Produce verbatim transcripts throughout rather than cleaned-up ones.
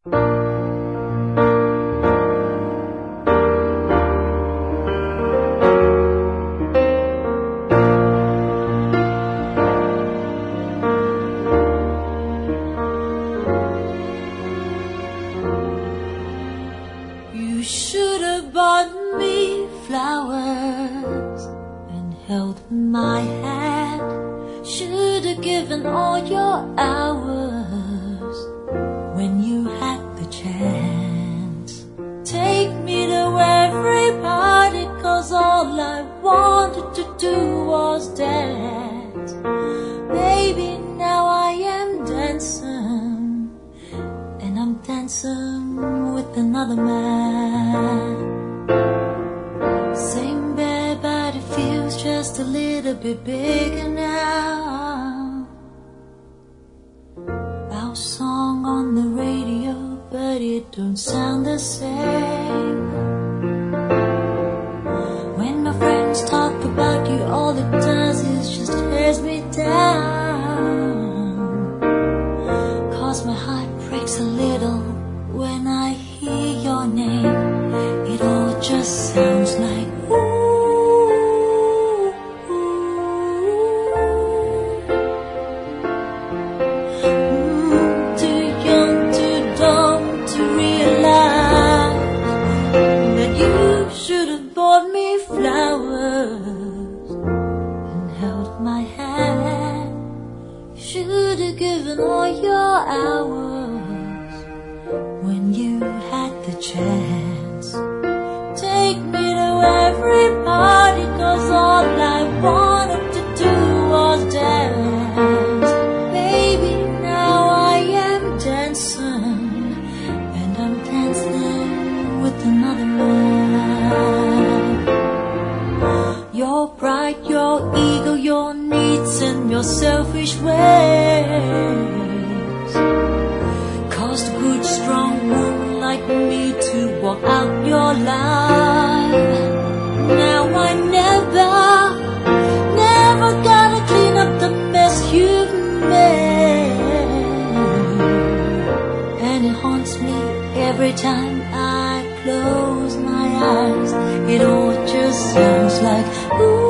You should have bought me flowers and held my hand. Should have given all your hours when you had the chance. Take me to every party, 'cause all I wanted to do was dance. Baby, now I am dancing, and I'm dancing with another man. Same bed, but it feels just a little bit bigger now. Our song on the radio, but it don't sound the same. When my friends talk about you, all it does is just tears me down. 'Cause my heart breaks a little when I hear your name. It all just sounds like ooh, ooh. Mm, too young, too dumb to realize that you should have bought me flowers and held my hand. Should have given all your hours when you had the chance. Take me to every party, 'cause all I wanted to do was dance. Baby, now I am dancing, and I'm dancing with another man. Your pride, your ego, your needs, and your selfish ways caused a good, strong woman like me to walk out your life. Now I never, never gotta clean up the mess you've made. And it haunts me every time I close my eyes. It all just sounds like ooh.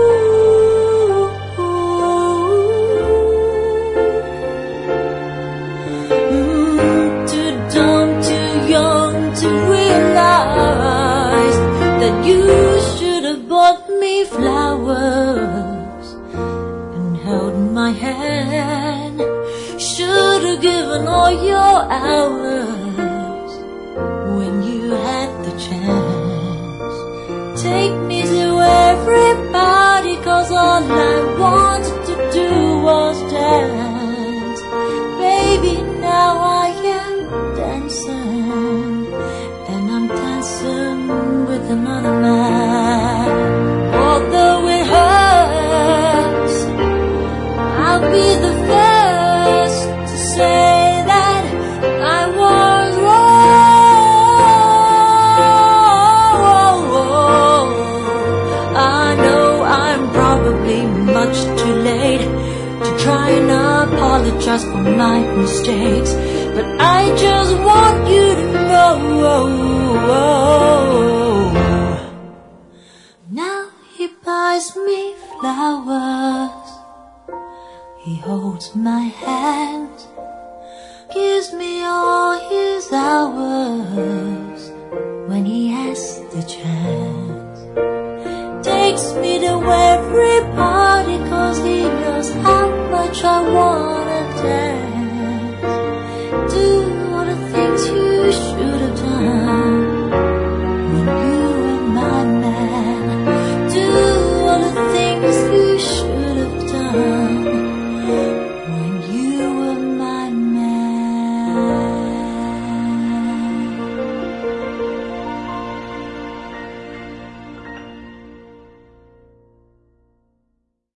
That you should have bought me flowers and held my hand. Should have given all your hours when you had the chance. Take me to every party, 'cause all I wanted to do was dance. Baby, now I am dancing, and I'm dancing with another man. Although it hurts, I'll be the first to say that I was wrong. I know I'm probably much too late to try and apologize for my mistakes, but I just want you to know. Now he buys me flowers, he holds my hand, gives me all his